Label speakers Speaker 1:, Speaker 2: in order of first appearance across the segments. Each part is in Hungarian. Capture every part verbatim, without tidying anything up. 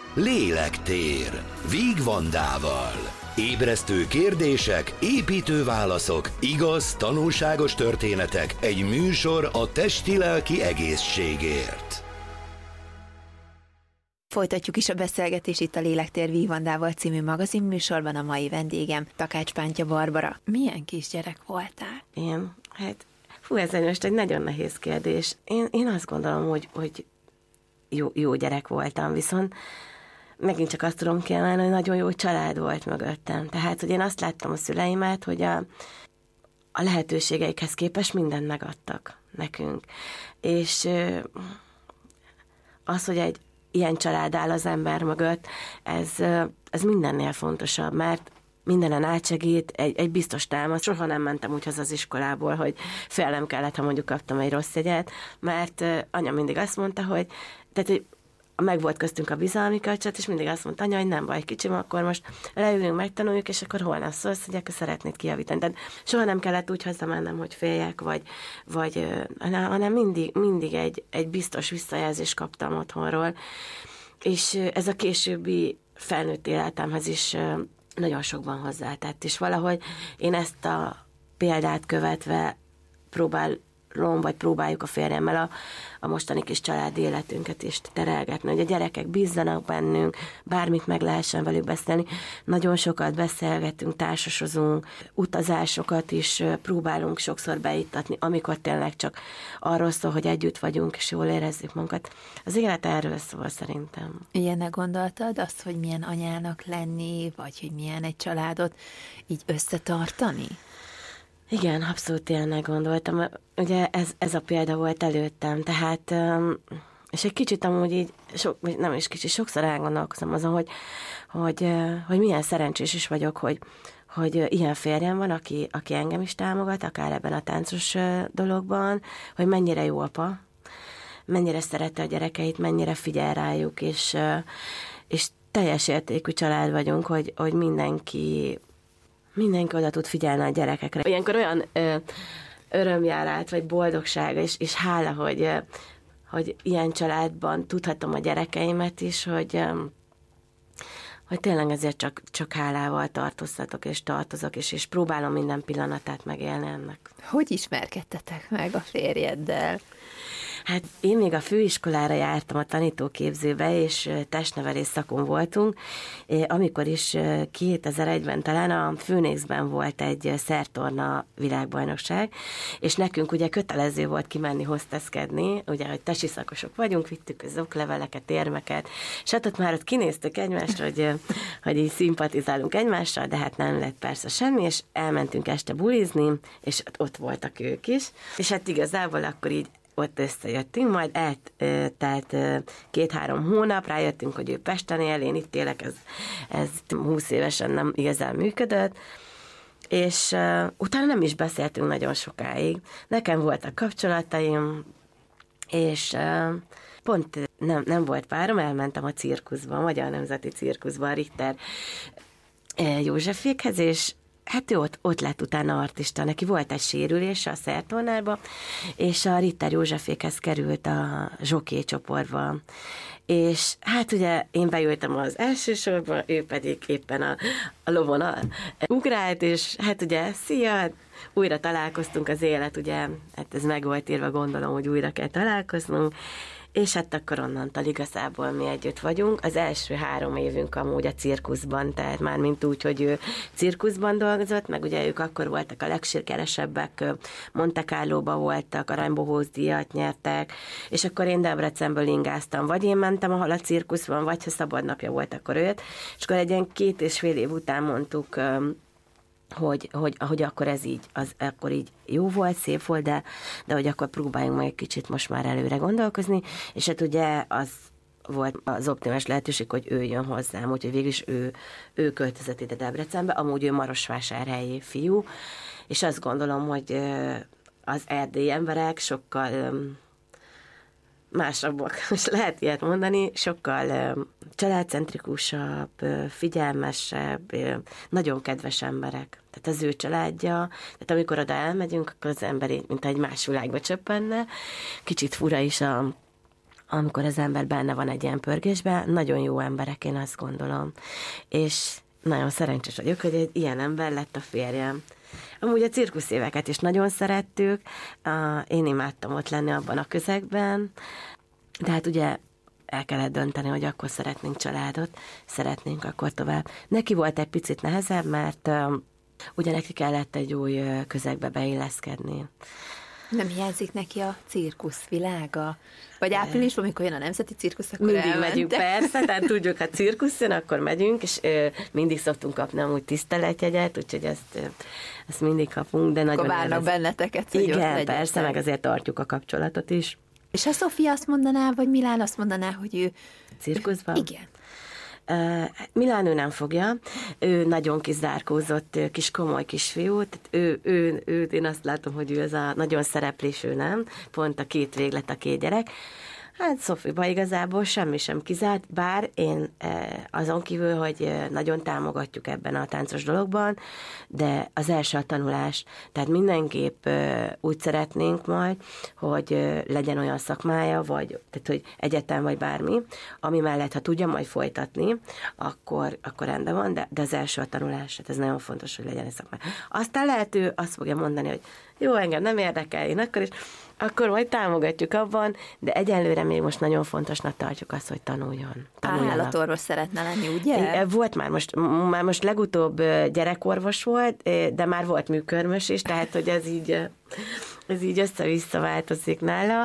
Speaker 1: Lélektér Víg Vandával. Ébresztő kérdések, építő válaszok, igaz, tanulságos történetek, egy műsor a testi-lelki egészségért.
Speaker 2: Folytatjuk is a beszélgetést itt a Lélektér Víg Vandával című magazinműsorban. A mai vendégem Takács Pántya Barbara. Milyen kisgyerek voltál?
Speaker 3: Én? Hát, fú, ez most egy nagyon nehéz kérdés. Én, én azt gondolom, hogy, hogy jó, jó gyerek voltam, viszont megint csak azt tudom kiemelni, hogy nagyon jó család volt mögöttem. Tehát, hogy én azt láttam a szüleimet, hogy a, a lehetőségeikhez képest mindent megadtak nekünk. És az, hogy egy ilyen család áll az ember mögött, ez, ez mindennél fontosabb, mert mindenen átsegít, egy, egy biztos támasz. Soha nem mentem úgy haza az iskolából, hogy félnem kellett, ha mondjuk kaptam egy rossz jegyet, mert anya mindig azt mondta, hogy, tehát, hogy meg volt köztünk a bizalmi kapcsolat, és mindig azt mondta anya, hogy nem baj, kicsim, akkor most leülünk, megtanuljuk, és akkor holnap szólsz, hogy akkor szeretnéd kijavítani. Tehát soha nem kellett úgy hazamennem, hogy féljek, vagy, vagy hanem mindig, mindig egy, egy biztos visszajelzést kaptam otthonról, és ez a későbbi felnőtt életemhez is nagyon sokban hozzátett, és valahogy én ezt a példát követve próbál vagy próbáljuk a férjemmel a, a mostani kis családi életünket is terelgetni, hogy a gyerekek bízzanak bennünk, bármit meg lehessen velük beszélni. Nagyon sokat beszélgetünk, társasozunk, utazásokat is próbálunk sokszor beittatni, amikor tényleg csak arról szól, hogy együtt vagyunk, és jól érezzük magunkat. Az élet erről szól szerintem.
Speaker 2: Ilyennek gondoltad azt, hogy milyen anyának lenni, vagy hogy milyen egy családot így összetartani?
Speaker 3: Igen, abszolút ilyennek gondoltam. Ugye ez, ez a példa volt előttem, tehát, és egy kicsit amúgy így, sok, nem is kicsit, sokszor elgondolkozom azon, hogy, hogy, hogy milyen szerencsés is vagyok, hogy, hogy ilyen férjem van, aki, aki engem is támogat, akár ebben a táncos dologban, hogy mennyire jó apa, mennyire szereti a gyerekeit, mennyire figyel rájuk, és, és teljes értékű család vagyunk, hogy, hogy mindenki Mindenki oda tud figyelni a gyerekekre. Ilyenkor olyan ö, öröm jár át, vagy boldogság, és, és hála, hogy, ö, hogy ilyen családban tudhatom a gyerekeimet is, hogy, ö, hogy tényleg ezért csak, csak hálával tartoztatok, és tartozok, és, és próbálom minden pillanatát megélni ennek.
Speaker 2: Hogy ismerkedtetek meg a férjeddel?
Speaker 3: Hát én még a főiskolára jártam a tanítóképzőbe, és testnevelés szakon voltunk, amikor is kétezer-egyben talán a Főnéxben volt egy szertorna világbajnokság, és nekünk ugye kötelező volt kimenni hozteszkedni, ugye, hogy tesi szakosok vagyunk, vittük az okleveleket, érmeket, és hát ott már ott kinéztük egymást, hogy, hogy így szimpatizálunk egymással, de hát nem lett persze semmi, és elmentünk este bulizni, és ott voltak ők is, és hát igazából akkor így ott összejöttünk, majd eltelt két-három hónap, rájöttünk, hogy ő Pesten él, én itt élek, ez, ez húsz évesen nem igazán működött, és uh, utána nem is beszéltünk nagyon sokáig. Nekem voltak kapcsolataim, és uh, pont nem, nem volt párom, elmentem a cirkuszba, a Magyar Nemzeti Cirkuszba, a Richter Józsefékhez, és hát ő ott, ott lett utána artista, neki volt egy sérülése a szertornárba, és a Ritter Józsefékhez került a zsoké csoportba. És hát ugye én bejöttem az első sorba, ő pedig éppen a, a lovon a, ugrált, és hát ugye, szia, újra találkoztunk, az élet, ugye, hát ez meg volt írva, gondolom, hogy újra kell találkoznunk, és hát akkor onnantól igazából mi együtt vagyunk. Az első három évünk amúgy a cirkuszban, tehát már mint úgy, hogy ő cirkuszban dolgozott, meg ugye ők akkor voltak a legsikeresebbek, Monte Carlóba voltak, aranybohóc díjat nyertek, és akkor én Debrecenből ingáztam, vagy én mentem, ahol a cirkuszban, vagy ha szabadnapja volt, akkor őt, és akkor egy ilyen két és fél év után mondtuk, hogy, hogy, hogy akkor ez így, az, akkor így jó volt, szép volt, de, de hogy akkor próbáljunk meg egy kicsit most már előre gondolkozni, és hát ugye az volt az optimális lehetőség, hogy ő jön hozzám, úgyhogy végül is ő, ő költözött ide Debrecenbe, amúgy ő marosvásárhelyi fiú, és azt gondolom, hogy az erdélyi emberek sokkal másabbak, most lehet ilyet mondani, sokkal családcentrikusabb, figyelmesebb, nagyon kedves emberek. Tehát az ő családja, tehát amikor oda elmegyünk, akkor az ember mint egy más világba csöppenne. Kicsit fura is a, amikor az ember benne van egy ilyen pörgésben, nagyon jó emberek, én azt gondolom. És nagyon szerencsés vagyok, hogy egy ilyen ember lett a férjem. Amúgy a cirkuszéveket is nagyon szerettük, én imádtam ott lenni abban a közegben, de hát ugye el kellett dönteni, hogy akkor szeretnénk családot, szeretnénk akkor tovább. Neki volt egy picit nehezebb, mert ugye neki kellett egy új közegbe beilleszkedni.
Speaker 2: Nem hiányzik neki a cirkusz világa? Vagy áprilisban, amikor jön a nemzeti cirkusz, akkor
Speaker 3: mindig
Speaker 2: elmentek.
Speaker 3: megyünk, persze, tehát tudjuk, ha cirkusz jön, akkor megyünk, és ö, mindig szoktunk kapni amúgy tiszteletjegyet, úgyhogy ezt, ö, ezt mindig kapunk, de nagyon...
Speaker 2: Akkor várnak benneteket, hogy
Speaker 3: igen, persze, meg azért tartjuk a kapcsolatot is.
Speaker 2: És a Sofia azt mondaná, vagy Milán azt mondaná, hogy ő...
Speaker 3: Cirkuszban?
Speaker 2: Igen.
Speaker 3: Uh, Milán ő nem fogja, ő nagyon kizárkózott, kis komoly kisfiú, tehát ő, ő, ő, én azt látom, hogy ő az a nagyon szereplés, ő nem, pont a két véglet, a két gyerek. Hát Szofiba igazából semmi sem kizárt, bár én azon kívül, hogy nagyon támogatjuk ebben a táncos dologban, de az első a tanulás. Tehát mindenképp úgy szeretnénk majd, hogy legyen olyan szakmája, vagy tehát, hogy egyetem, vagy bármi, ami mellett, ha tudja majd folytatni, akkor, akkor rendben van, de, de az első a tanulás, tehát ez nagyon fontos, hogy legyen egy szakmája. Aztán lehet ő azt fogja mondani, hogy jó, engem nem érdekel, én akkor is, akkor majd támogatjuk abban, de egyelőre még most nagyon fontosnak tartjuk azt, hogy tanuljon.
Speaker 2: Állatorvos szeretne lenni, ugye?
Speaker 3: Volt már most, már most legutóbb gyerekorvos volt, de már volt műkörmös is, tehát hogy ez így, ez így össze-vissza változik nála.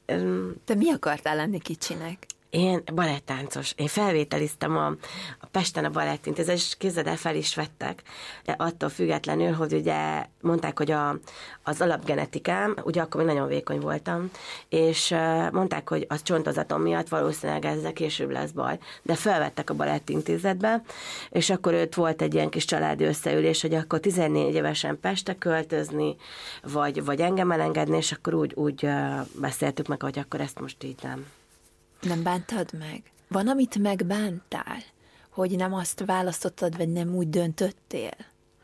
Speaker 2: Te mi akartál lenni kicsinek?
Speaker 3: Én balettáncos. Én felvételiztem a, a Pesten a balettintézetbe, és képzeld el, fel is vettek. De attól függetlenül, hogy ugye mondták, hogy a, az alapgenetikám, ugye akkor még nagyon vékony voltam, és mondták, hogy a csontozatom miatt valószínűleg ezzel később lesz baj. De felvettek a balettintézetbe, és akkor őt volt egy ilyen kis családi összeülés, hogy akkor tizennégy évesen Pestre költözni, vagy, vagy engem elengedni, és akkor úgy, úgy beszéltük meg, hogy akkor ezt most így nem.
Speaker 2: Nem bántad meg? Van, amit megbántál? Hogy nem azt választottad, vagy nem úgy döntöttél?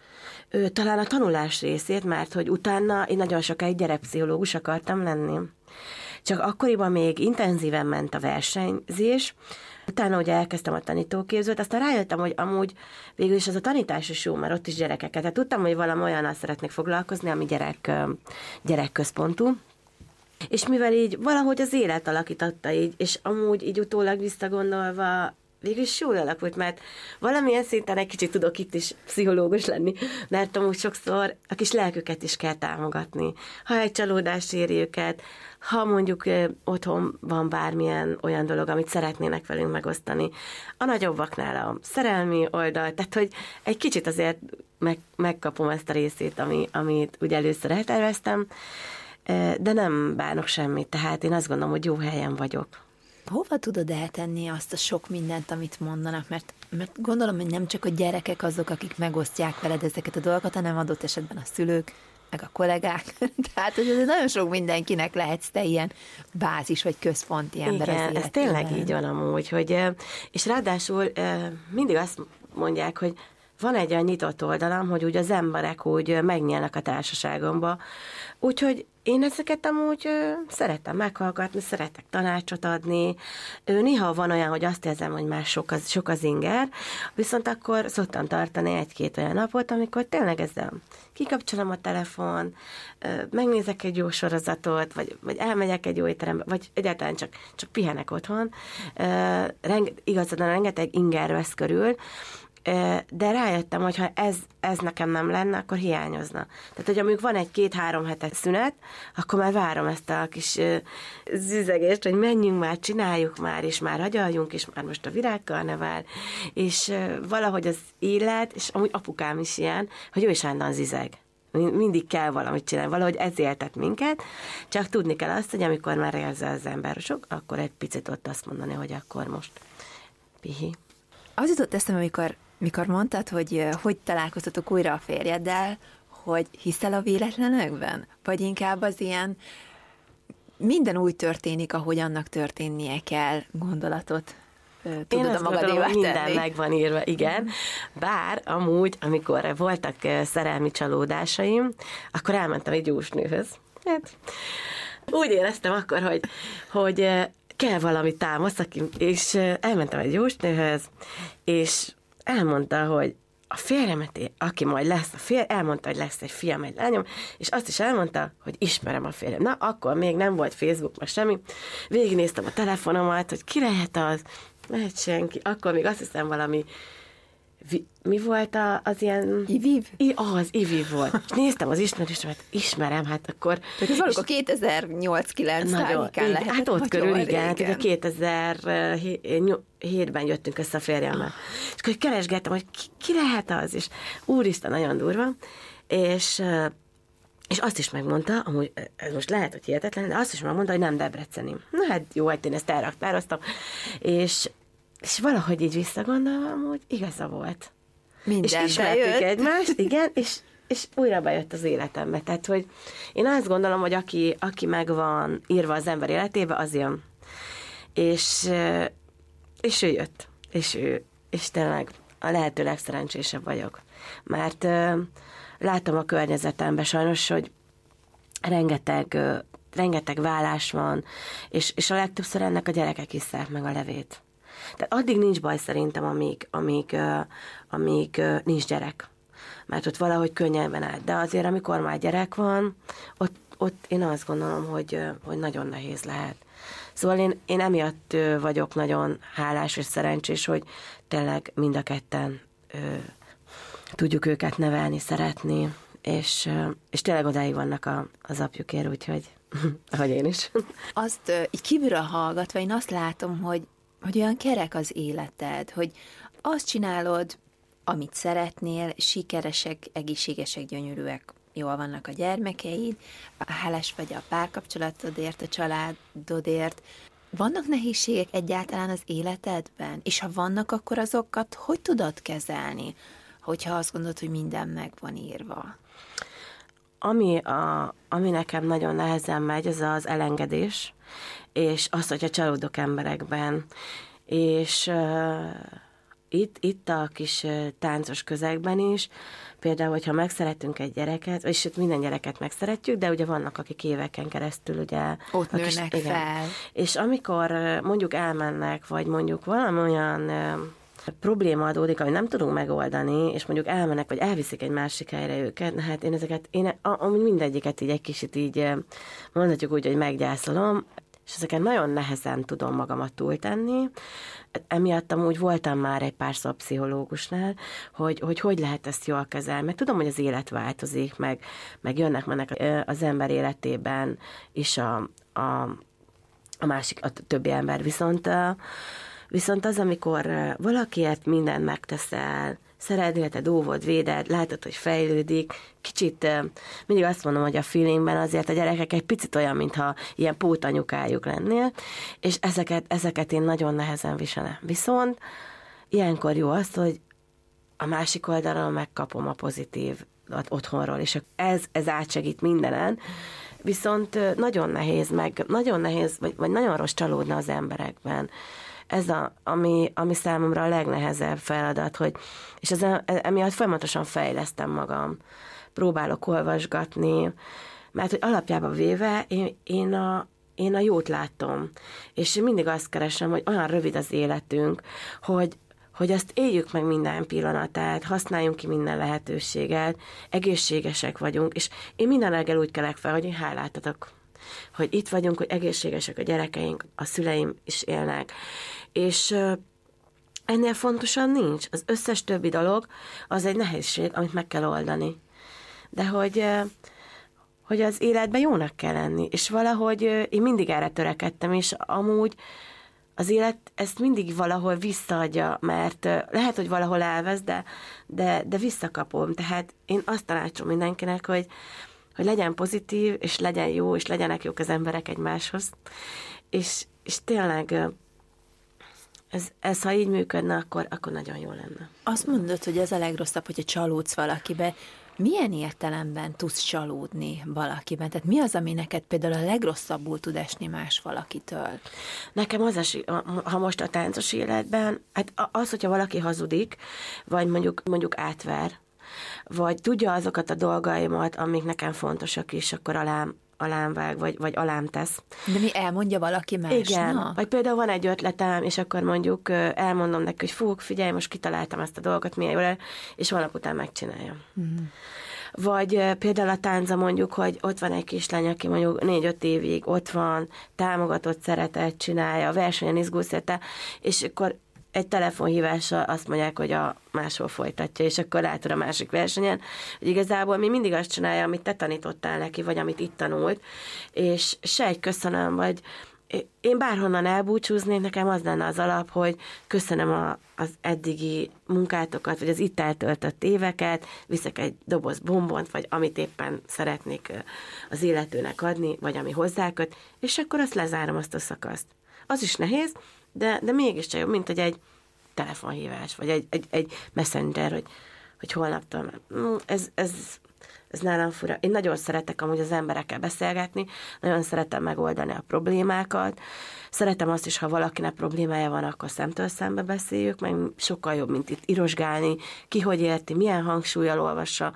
Speaker 3: Ő, talán a tanulás részét, mert hogy utána én nagyon sokáig gyerekpszichológus akartam lenni. Csak akkoriban még intenzíven ment a versenyzés, utána ugye elkezdtem a tanítóképzőt, aztán rájöttem, hogy amúgy végül is az a tanítás is jó, mert ott is gyerekeket. Tehát tudtam, hogy valami olyannal szeretnék foglalkozni, ami gyerek, gyerekközpontú. És mivel így valahogy az élet alakította így, és amúgy így utólag visszagondolva végülis jól alakult, mert valamilyen szinten egy kicsit tudok itt is pszichológus lenni, mert amúgy sokszor a kis lelküket is kell támogatni. Ha egy csalódás éri őket, ha mondjuk otthon van bármilyen olyan dolog, amit szeretnének velünk megosztani. A nagyobbaknál a szerelmi oldal, tehát hogy egy kicsit azért meg, megkapom ezt a részét, ami, amit ugye először elterveztem, de nem bánok semmit, tehát én azt gondolom, hogy jó helyen vagyok.
Speaker 2: Hova tudod eltenni azt a sok mindent, amit mondanak? Mert, mert gondolom, hogy nem csak a gyerekek azok, akik megosztják veled ezeket a dolgokat, hanem adott esetben a szülők, meg a kollégák. Tehát, hogy ez nagyon sok mindenkinek lehetsz te ilyen bázis vagy központi ember.
Speaker 3: Igen, ez tényleg így van amúgy, hogy, és ráadásul mindig azt mondják, hogy van egy olyan nyitott oldalam, hogy úgy az emberek úgy megnyílnak a társaságomba, úgyhogy én ezeket amúgy ö, szeretem meghallgatni, szeretek tanácsot adni. Ö, néha van olyan, hogy azt érzem, hogy már sok az, sok az inger, viszont akkor szoktam tartani egy-két olyan napot, amikor tényleg ezzel kikapcsolom a telefon, ö, megnézek egy jó sorozatot, vagy, vagy elmegyek egy jó étterembe, vagy egyáltalán csak, csak pihenek otthon. Ö, renge, igazán rengeteg inger vesz körül, de rájöttem, hogy ha ez, ez nekem nem lenne, akkor hiányozna. Tehát, hogy amíg van egy két-három hetes szünet, akkor már várom ezt a kis züzegést, hogy menjünk már, csináljuk már, és már hagyaljunk, és már most a virágkarnevál, és valahogy az élet, és amúgy apukám is ilyen, hogy ő is állandóan zizeg. Mindig kell valamit csinálni, valahogy ez éltet minket, csak tudni kell azt, hogy amikor már érzel az ember sok, akkor egy picit ott azt mondani, hogy akkor most pihi.
Speaker 2: Az jutott eszembe, amikor Mikor mondtad, hogy hogy találkoztatok újra a férjeddel, hogy hiszel a véletlenekben? Vagy inkább az ilyen minden úgy történik, ahogy annak történnie kell gondolatot tudod a magadévá tenni?
Speaker 3: Minden meg van írva, igen. Bár amúgy, amikor voltak szerelmi csalódásaim, akkor elmentem egy jósnőhöz. Hát, úgy éreztem akkor, hogy, hogy kell valami támasz, aki, és elmentem egy jósnőhöz, és elmondta, hogy a férjemet, aki majd lesz a férj, elmondta, hogy lesz egy fiam, egy lányom, és azt is elmondta, hogy ismerem a férjem. Na, akkor még nem volt Facebook, meg semmi. Végignéztem a telefonomat, hogy ki lehet az, lehet senki. Akkor még azt hiszem valami, mi volt a, az ilyen...
Speaker 2: Iviv?
Speaker 3: I, az, Iviv volt. És néztem az ismerősömet, ismerem, hát akkor...
Speaker 2: Tehát ez valóban kétezer-nyolc kilenc tájékán lehetett.
Speaker 3: Hát ott körül, igen, hát ugye
Speaker 2: kétezer-hét
Speaker 3: kétezer-hétben jöttünk össze a férjemmel. És akkor keresgettem, hogy ki, ki lehet az, és úristen, nagyon durva, és... És azt is megmondta, amúgy ez most lehet, hogy hihetetlen, de azt is megmondta, hogy nem debreceni. Na hát jó, hát én ezt elraktároztam. És, és valahogy így visszagondolom, hogy igaza volt.
Speaker 2: Minden
Speaker 3: és ismertük egymást, igen, és, és újra bejött az életembe. Tehát, hogy én azt gondolom, hogy aki, aki meg van írva az ember életébe, az jön. És, és ő jött. És ő, és tényleg a lehető legszerencsésebb vagyok. Mert látom a környezetemben sajnos, hogy rengeteg, rengeteg vállás van, és, és a legtöbbször ennek a gyerekek isszák meg a levét. Tehát addig nincs baj szerintem, amíg, amíg, amíg nincs gyerek. Mert ott valahogy könnyebben áll. De azért, amikor már gyerek van, ott, ott én azt gondolom, hogy, hogy nagyon nehéz lehet. Szóval én, én emiatt vagyok nagyon hálás és szerencsés, hogy tényleg mind a ketten ö, tudjuk őket nevelni, szeretni, és, és tényleg odáig vannak a, az apjukért, úgyhogy, ahogy én is.
Speaker 2: Azt így kívülről hallgatva, én azt látom, hogy, hogy olyan kerek az életed, hogy azt csinálod, amit szeretnél, sikeresek, egészségesek, gyönyörűek, jól vannak a gyermekeid, hálás vagy a párkapcsolatodért, a családodért. Vannak nehézségek egyáltalán az életedben? És ha vannak, akkor azokat hogy tudod kezelni, hogyha azt gondolod, hogy minden meg van írva?
Speaker 3: Ami, a, ami nekem nagyon nehezen megy, az az elengedés, és az, hogyha csalódok emberekben. És uh, itt, itt a kis uh, táncos közegben is, például, hogyha megszeretünk egy gyereket, és itt minden gyereket megszeretjük, de ugye vannak, akik éveken keresztül ugye...
Speaker 2: Ott nőnek
Speaker 3: kis,
Speaker 2: fel.
Speaker 3: És amikor uh, mondjuk elmennek, vagy mondjuk valami olyan... Uh, probléma adódik, amit nem tudunk megoldani, és mondjuk elmennek, vagy elviszik egy másik helyre őket, na hát én ezeket, én amúgy mindegyiket így egy kicsit így mondhatjuk úgy, hogy meggyászolom, és ezeket nagyon nehezen tudom magamat túltenni. Emiatt amúgy voltam már egy párszor pszichológusnál, hogy, hogy hogy lehet ezt jól kezelni, mert tudom, hogy az élet változik, meg, meg jönnek, mennek az ember életében is a, a, a másik, a többi ember, viszont Viszont az, amikor valakiért mindent megteszel, szeretnél, te óvod, véded, látod, hogy fejlődik, kicsit mindig azt mondom, hogy a feelingben azért a gyerekek egy picit olyan, mintha ilyen pótanyukájuk lennél, és ezeket, ezeket én nagyon nehezen viselem. Viszont ilyenkor jó az, hogy a másik oldalon megkapom a pozitív otthonról, és ez, ez átsegít mindenen, viszont nagyon nehéz, meg nagyon nehéz, vagy, vagy nagyon rossz csalódna az emberekben. Ez a, ami, ami számomra a legnehezebb feladat, hogy, és ez, emiatt folyamatosan fejlesztem magam. Próbálok olvasgatni, mert hogy alapjában véve én, én, a, én a jót látom, és mindig azt keresem, hogy olyan rövid az életünk, hogy, hogy azt éljük meg minden pillanatát, használjunk ki minden lehetőséget, egészségesek vagyunk, és én minden reggel úgy kelek fel, hogy én hálát adok, hogy itt vagyunk, hogy egészségesek a gyerekeink, a szüleim is élnek. És ennél fontosan nincs. Az összes többi dolog az egy nehézség, amit meg kell oldani. De hogy, hogy az életben jónak kell lenni. És valahogy én mindig erre törekedtem, és amúgy az élet ezt mindig valahol visszaadja, mert lehet, hogy valahol elvesz, de, de, de visszakapom. Tehát én azt tanácsolom mindenkinek, hogy hogy legyen pozitív, és legyen jó, és legyenek jók az emberek egymáshoz. És, és tényleg ez, ez, ha így működne, akkor, akkor nagyon jó lenne.
Speaker 2: Azt mondod, hogy ez a legrosszabb, hogyha csalódsz valakibe. Milyen értelemben tudsz csalódni valakiben? Tehát mi az, ami neked például a legrosszabbul tud esni más valakitől?
Speaker 3: Nekem az, es, ha most a táncos életben, hát az, hogyha valaki hazudik, vagy mondjuk, mondjuk átver, vagy tudja azokat a dolgaimat, amik nekem fontosak is, akkor alám, alám vág, vagy, vagy alám tesz.
Speaker 2: De mi elmondja valaki másnak?
Speaker 3: Igen, vagy például van egy ötletem, és akkor mondjuk elmondom neki, hogy fú, figyelj, most kitaláltam ezt a dolgot, milyen jól, és holnap után megcsinálja. Mm. Vagy például a tánca mondjuk, hogy ott van egy kislány, aki mondjuk négy-öt évig ott van, támogatott, szeretet csinálja, a versenyen izgulsz érte, és akkor egy telefonhívással azt mondják, hogy a máshol folytatja, és akkor látod a másik versenyen, hogy igazából mi mindig azt csinálja, amit te tanítottál neki, vagy amit itt tanult, és se egy köszönöm, vagy én bárhonnan elbúcsúznék, nekem az lenne az alap, hogy köszönöm a, az eddigi munkátokat, vagy az itt eltöltött éveket, viszek egy doboz bombont, vagy amit éppen szeretnék az illetőnek adni, vagy ami hozzáköt, és akkor azt lezárom, azt a szakaszt. Az is nehéz, de, de mégiscsak jobb, mint hogy egy telefonhívás, vagy egy, egy, egy messenger, hogy, hogy holnaptól. Ez, ez, ez nálam fura. Én nagyon szeretek amúgy az emberekkel beszélgetni, nagyon szeretem megoldani a problémákat, szeretem azt is, ha valakinek problémája van, akkor szemtől szembe beszéljük, meg sokkal jobb, mint itt irosgálni, ki hogy érti, milyen hangsúllyal olvassa.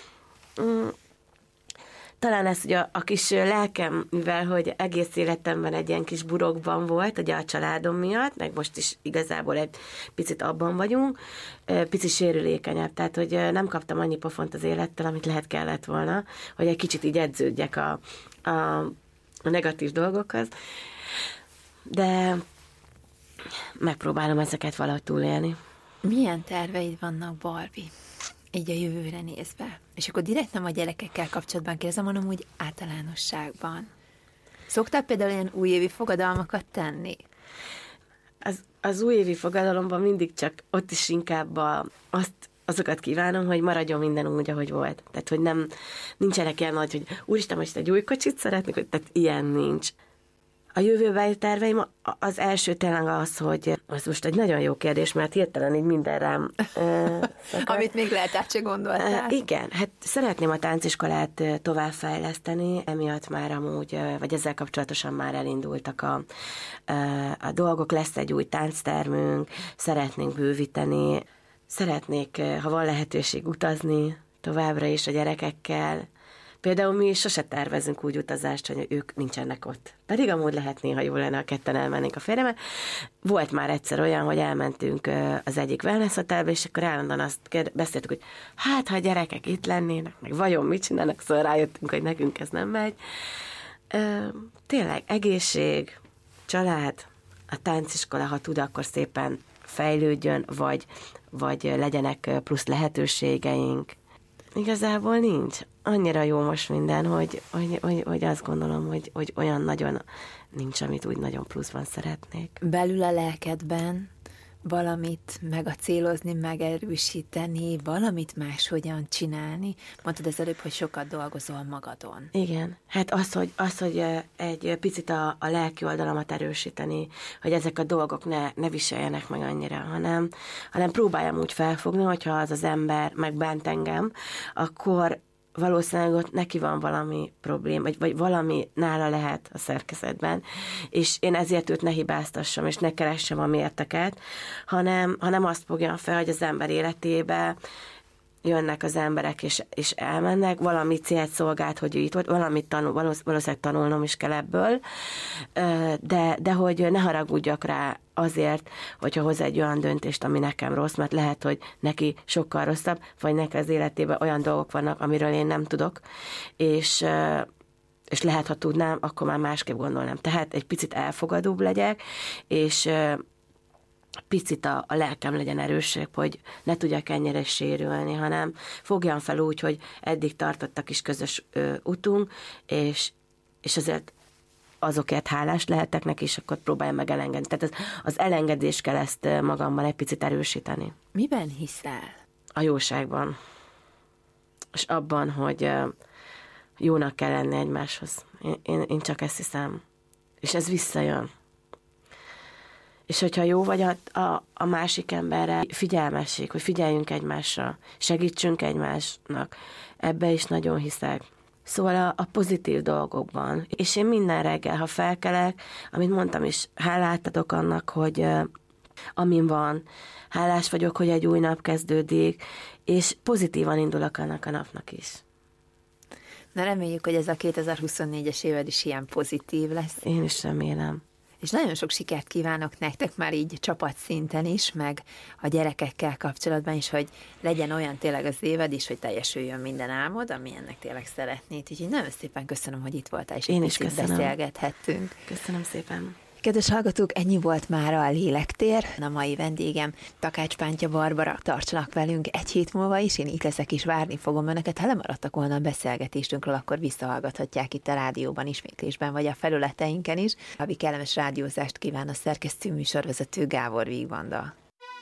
Speaker 3: Talán ez ugye a, a kis lelkem, mivel hogy egész életemben egy ilyen kis burokban volt, ugye a családom miatt, meg most is igazából egy picit abban vagyunk, picit sérülékenyebb, tehát hogy nem kaptam annyi pofont az élettel, amit lehet kellett volna, hogy egy kicsit így edződjek a, a, a negatív dolgokhoz, de megpróbálom ezeket valahogy túlélni.
Speaker 2: Milyen terveid vannak, Barbie? Így a jövőre nézve. És akkor direkt nem a gyerekekkel kapcsolatban kérdezem, hanem úgy általánosságban. Szoktál például ilyen újévi fogadalmakat tenni?
Speaker 3: Az, az újévi fogadalomban mindig csak ott is inkább a, azt, azokat kívánom, hogy maradjon minden úgy, ahogy volt. Tehát, hogy nem, nincsenek ilyen nagy, hogy úristen, most egy új kocsit szeretnék, hogy tehát ilyen nincs. A jövőbeli terveim az első tényleg az, hogy az most egy nagyon jó kérdés, mert hirtelen így minden rám uh,
Speaker 2: amit még lehet át se gondoltál.
Speaker 3: Uh, igen, hát szeretném a tánciskolát továbbfejleszteni, emiatt már amúgy, vagy ezzel kapcsolatosan már elindultak a, a dolgok, lesz egy új tánctermünk, szeretnénk bővíteni, szeretnék, ha van lehetőség utazni továbbra is a gyerekekkel. Például mi sose tervezünk úgy utazást, hogy ők nincsenek ott. Pedig amúgy lehetné, ha jó lenne, a ketten elmennénk a férjemmel. Volt már egyszer olyan, hogy elmentünk az egyik wellness hotelbe, és akkor állandóan azt beszéltük, hogy hát, ha a gyerekek itt lennének, meg vajon mit csinálnak, szóval rájöttünk, hogy nekünk ez nem megy. Tényleg egészség, család, a tánciskola, ha tud, akkor szépen fejlődjön, vagy, vagy legyenek plusz lehetőségeink. Igazából nincs. Annyira jó most minden, hogy, hogy, hogy, hogy azt gondolom, hogy, hogy olyan nagyon nincs, amit úgy nagyon pluszban szeretnék.
Speaker 2: Belül a lelkedben valamit meg a célozni, megerősíteni, valamit máshogyan csinálni. Mondtad az előbb, hogy sokat dolgozol magadon.
Speaker 3: Igen. Hát az, hogy, az, hogy egy picit a, a lelki oldalamat erősíteni, hogy ezek a dolgok ne, ne viseljenek meg annyira, hanem, hanem próbáljam úgy felfogni, hogyha az az ember megbánt engem, akkor valószínűleg ott neki van valami problém, vagy, vagy valami nála lehet a szerkezetben, és én ezért őt ne hibáztassam, és ne keressem a mérteket, hanem, hanem azt fogjam fel, hogy az ember életébe jönnek az emberek, és, és elmennek, valami célt szolgált, hogy ő itt volt, valamit tanul, valószínűleg tanulnom is kell ebből, de, de hogy ne haragudjak rá azért, hogyha hoz egy olyan döntést, ami nekem rossz, mert lehet, hogy neki sokkal rosszabb, vagy neki az életében olyan dolgok vannak, amiről én nem tudok, és, és lehet, ha tudnám, akkor már másképp gondolnám. Tehát egy picit elfogadóbb legyek, és picit a, a lelkem legyen erősebb, hogy ne tudjak ennyire sérülni, hanem fogjam fel úgy, hogy eddig tartott a kis közös ö, utunk, és, és azért azokért hálás lehetek neki, és akkor próbáljam meg elengedni. Tehát az, az elengedés kell ezt magamban egy picit erősíteni.
Speaker 2: Miben hiszel?
Speaker 3: A jóságban. És abban, hogy jónak kell lenni egymáshoz. Én, én, én csak ezt hiszem. És ez visszajön. És hogyha jó vagy a, a, a másik emberre, figyelmesség, hogy figyeljünk egymásra, segítsünk egymásnak. Ebbe is nagyon hiszek. Szóval a, a pozitív dolgokban. És én minden reggel, ha felkelek, amit mondtam is, hálát adok annak, hogy uh, amin van, hálás vagyok, hogy egy új nap kezdődik, és pozitívan indulok annak a napnak is.
Speaker 2: Na reméljük, hogy ez a kétezer-huszonnégyes éved is ilyen pozitív lesz.
Speaker 3: Én is remélem.
Speaker 2: És nagyon sok sikert kívánok nektek már így csapatszinten is, meg a gyerekekkel kapcsolatban is, hogy legyen olyan tényleg az éved is, hogy teljesüljön minden álmod, ami ennek tényleg szeretnéd. Úgyhogy nagyon szépen köszönöm, hogy itt voltál, és
Speaker 3: én
Speaker 2: egy
Speaker 3: is
Speaker 2: picit
Speaker 3: köszönöm.
Speaker 2: beszélgethettünk.
Speaker 3: Köszönöm szépen.
Speaker 2: Kedves hallgatók, ennyi volt már a Lélektér. A mai vendégem Takács Pántja Barbara. Tartsanak velünk egy hét múlva is, én itt leszek és várni fogom önöket. Ha lemaradtak volna a beszélgetésünkről, akkor visszahallgathatják itt a rádióban, ismétlésben, vagy a felületeinken is. Havi kellemes rádiózást kíván a szerkesztő műsorvezető Gábor Vígvanda.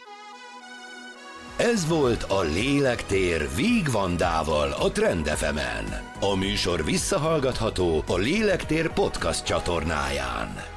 Speaker 1: Ez volt a Lélektér Vígvandával a Trend ef emen. A műsor visszahallgatható a Lélektér podcast csatornáján.